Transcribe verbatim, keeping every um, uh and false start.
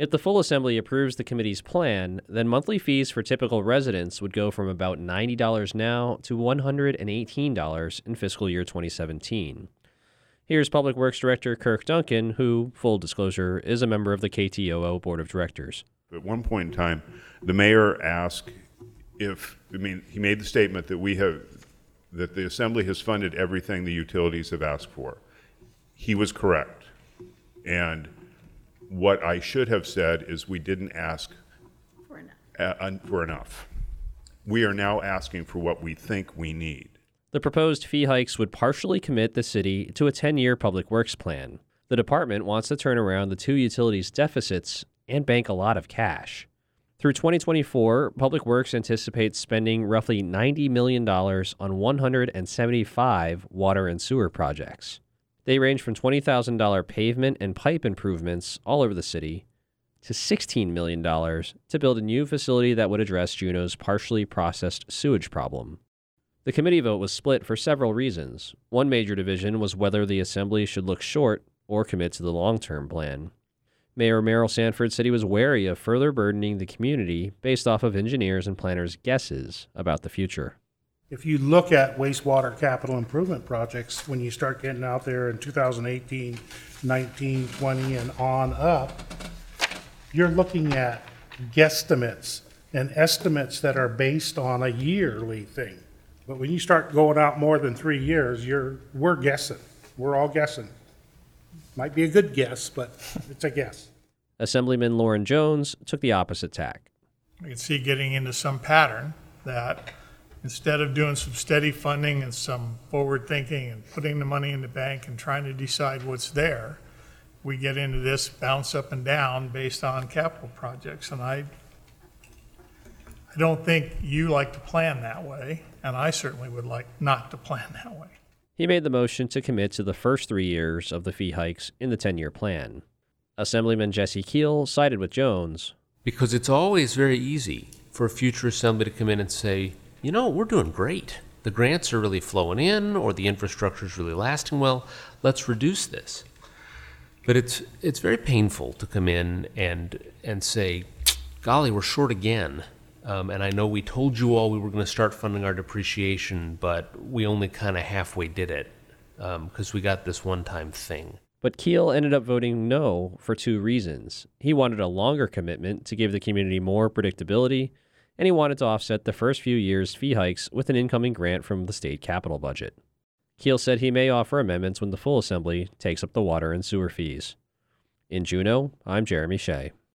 If the full assembly approves the committee's plan, then monthly fees for typical residents would go from about ninety dollars now to one hundred eighteen dollars in fiscal year twenty seventeen. Here's Public Works Director Kirk Duncan, who, full disclosure, is a member of the K T O O Board of Directors. At one point in time, the mayor asked if, I mean, he made the statement that we have, that the assembly has funded everything the utilities have asked for. He was correct. And what I should have said is we didn't ask For enough. uh, for enough. We are now asking for what we think we need. The proposed fee hikes would partially commit the city to a ten-year public works plan. The department wants to turn around the two utilities' deficits and bank a lot of cash. Through twenty twenty-four, Public Works anticipates spending roughly ninety million dollars on one hundred seventy-five water and sewer projects. They range from twenty thousand dollars pavement and pipe improvements all over the city to sixteen million dollars to build a new facility that would address Juneau's partially processed sewage problem. The committee vote was split for several reasons. One major division was whether the assembly should look short or commit to the long-term plan. Mayor Merrill Sanford said he was wary of further burdening the community based off of engineers and planners' guesses about the future. If you look at wastewater capital improvement projects, when you start getting out there in two thousand eighteen, nineteen, twenty, and on up, you're looking at guesstimates and estimates that are based on a yearly thing. But when you start going out more than three years, you're, we're guessing. We're all guessing. Might be a good guess, but it's a guess. Assemblyman Lauren Jones took the opposite tack. I can see getting into some pattern that instead of doing some steady funding and some forward thinking and putting the money in the bank and trying to decide what's there, we get into this bounce up and down based on capital projects. And I, I don't think you like to plan that way, and I certainly would like not to plan that way. He made the motion to commit to the first three years of the fee hikes in the ten-year plan. Assemblyman Jesse Keel sided with Jones. Because it's always very easy for a future assembly to come in and say, you know, we're doing great. The grants are really flowing in, or the infrastructure is really lasting well. Let's reduce this. But it's it's very painful to come in and and say, golly, we're short again. Um, and I know we told you all we were going to start funding our depreciation, but we only kind of halfway did it because um, we got this one-time thing. But Keel ended up voting no for two reasons. He wanted a longer commitment to give the community more predictability, and he wanted to offset the first few years' fee hikes with an incoming grant from the state capital budget. Keel said he may offer amendments when the full assembly takes up the water and sewer fees. In Juneau, I'm Jeremy Shea.